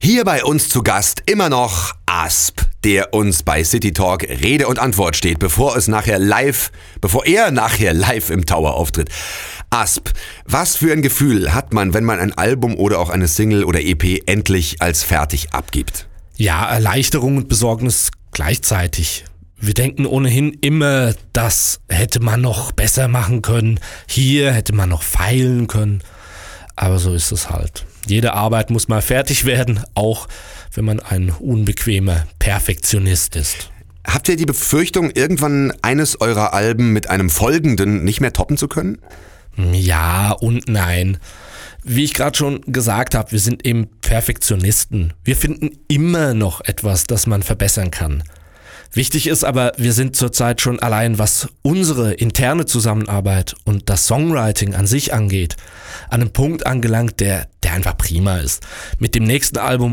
Hier bei uns zu Gast immer noch Asp, der uns bei City Talk Rede und Antwort steht, bevor er nachher live im Tower auftritt. Asp, was für ein Gefühl hat man, wenn man ein Album oder auch eine Single oder EP endlich als fertig abgibt? Ja, Erleichterung und Besorgnis gleichzeitig. Wir denken ohnehin immer, das hätte man noch besser machen können, hier hätte man noch feilen können, aber so ist es halt. Jede Arbeit muss mal fertig werden, auch wenn man ein unbequemer Perfektionist ist. Habt ihr die Befürchtung, irgendwann eines eurer Alben mit einem folgenden nicht mehr toppen zu können? Ja und nein. Wie ich gerade schon gesagt habe, wir sind eben Perfektionisten. Wir finden immer noch etwas, das man verbessern kann. Wichtig ist aber, wir sind zurzeit schon allein, was unsere interne Zusammenarbeit und das Songwriting an sich angeht, an einem Punkt angelangt, der einfach prima ist. Mit dem nächsten Album